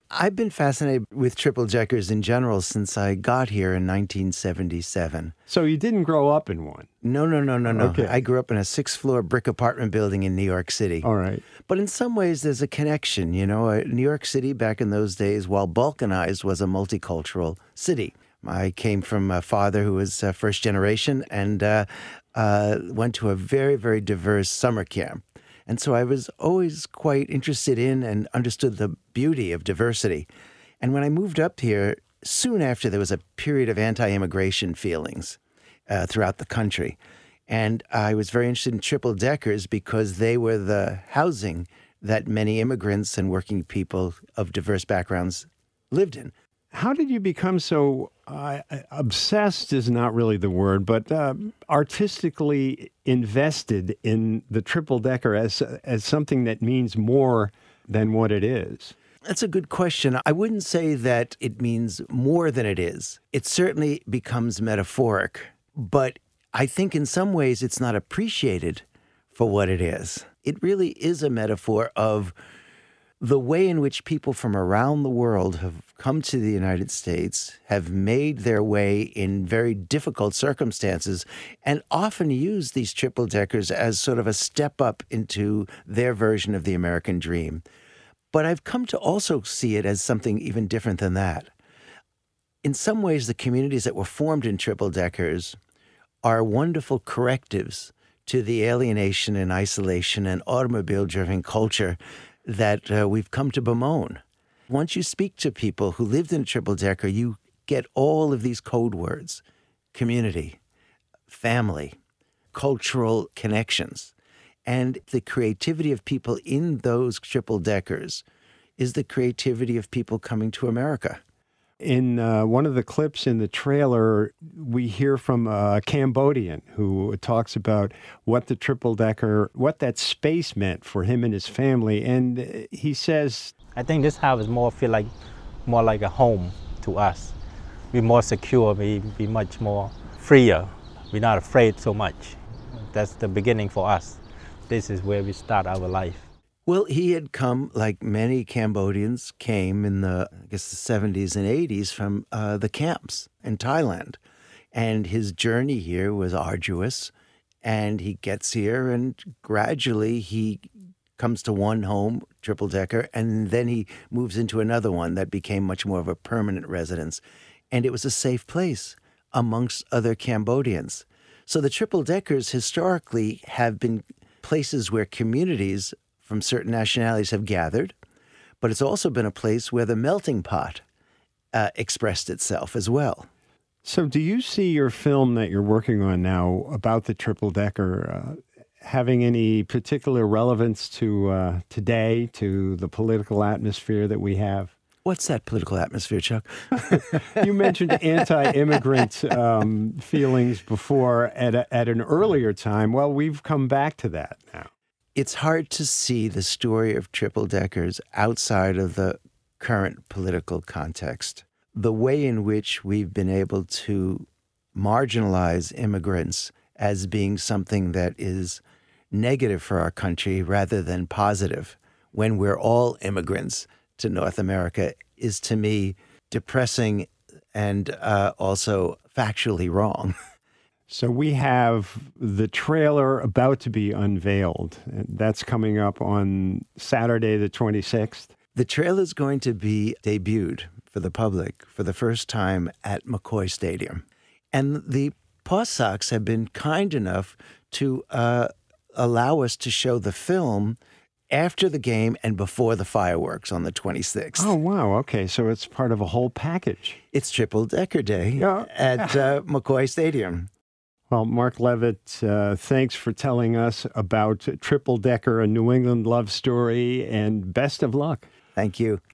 I've been fascinated with triple deckers in general since I got here in 1977. So you didn't grow up in one? No. Okay. I grew up in a 6th-floor brick apartment building in New York City. All right. But in some ways, there's a connection. You know, New York City back in those days, while balkanized, was a multicultural city. I came from a father who was first generation and went to a very, very diverse summer camp. And so I was always quite interested in and understood the beauty of diversity. And when I moved up here, soon after, there was a period of anti-immigration feelings throughout the country. And I was very interested in triple deckers because they were the housing that many immigrants and working people of diverse backgrounds lived in. How did you become so obsessed is not really the word, but artistically invested in the triple decker as something that means more than what it is? That's a good question. I wouldn't say that it means more than it is. It certainly becomes metaphoric, but I think in some ways it's not appreciated for what it is. It really is a metaphor of the way in which people from around the world have come to the United States, have made their way in very difficult circumstances, and often use these triple deckers as sort of a step up into their version of the American dream. But I've come to also see it as something even different than that. In some ways, the communities that were formed in triple deckers are wonderful correctives to the alienation and isolation and automobile-driven culture that we've come to bemoan. Once you speak to people who lived in a triple-decker, you get all of these code words: community, family, cultural connections. And the creativity of people in those triple-deckers is the creativity of people coming to America. In one of the clips in the trailer, we hear from a Cambodian who talks about what the triple decker, what that space meant for him and his family. And he says, I think this house is more like a home to us. We're more secure, we much more freer. We're not afraid so much. That's the beginning for us. This is where we start our life. Well, he had come, like many Cambodians came in the 70s and 80s from the camps in Thailand. And his journey here was arduous. And he gets here and gradually he comes to one home, triple-decker, and then he moves into another one that became much more of a permanent residence. And it was a safe place amongst other Cambodians. So the triple-deckers historically have been places where communities from certain nationalities have gathered, but it's also been a place where the melting pot expressed itself as well. So do you see your film that you're working on now about the triple-decker having any particular relevance to today, to the political atmosphere that we have? What's that political atmosphere, Chuck? You mentioned anti-immigrant feelings before at an earlier time. Well, we've come back to that now. It's hard to see the story of triple-deckers outside of the current political context. The way in which we've been able to marginalize immigrants as being something that is negative for our country rather than positive when we're all immigrants to North America is, to me, depressing and also factually wrong. So we have the trailer about to be unveiled. That's coming up on Saturday, the 26th. The trailer is going to be debuted for the public for the first time at McCoy Stadium. And the Paw Sox have been kind enough to allow us to show the film after the game and before the fireworks on the 26th. Oh, wow. Okay, so it's part of a whole package. It's Triple Decker Day at McCoy Stadium. Well, Mark Levitt, thanks for telling us about Triple Decker, a New England love story, and best of luck. Thank you.